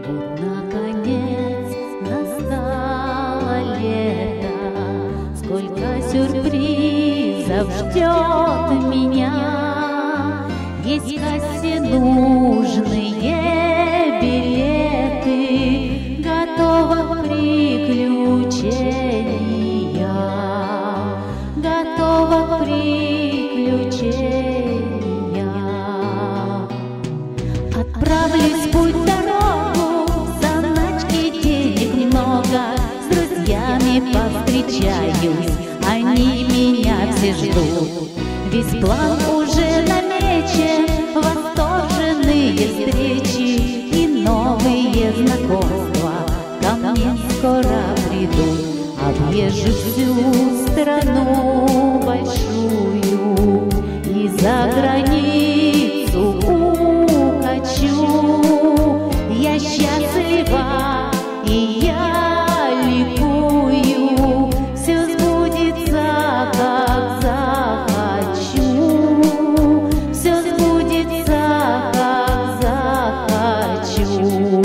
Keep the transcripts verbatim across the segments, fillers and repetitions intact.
Вот, наконец, настало лето, сколько сюрпризов ждет меня. Есть в кассе нужные билеты, готова к приключения, готова к приключения. Отправлюсь в путь, дорогу, заначки денег много, с друзьями повстречаюсь, они меня все ждут. Весь план уже намечен, восторженные встречи и новые знакомства ко мне скоро придут. Объезжу всю страну большую и за границу укачу. Я счастлива и я ликую, все сбудется, как захочу, все сбудется, как захочу.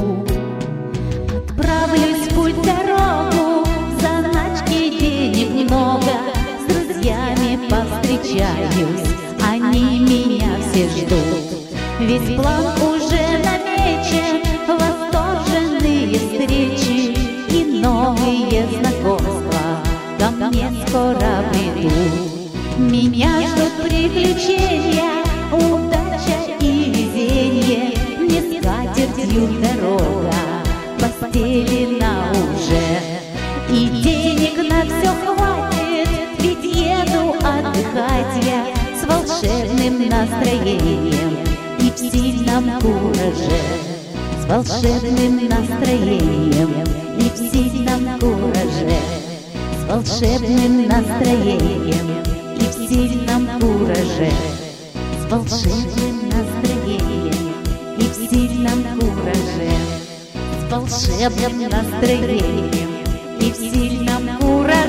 Отправлюсь в путь, дорогу, заначки денег много, с друзьями повстречаюсь, они меня все ждут. Весь план уже намечен, восторженные встречи и новые знакомства ко мне скоро придут. Меня ждут приключения, удача и везение, мне скатертью дорога постелена уже. И денег на все хватит, ведь еду отдыхать я с волшебным настроением и в сильном кураже, с волшебным настроением и в сильном кураже, с волшебным настроением и в сильном кураже, с волшебным настроением и в сильном кураже, с волшебным настроением и в сильном кураже.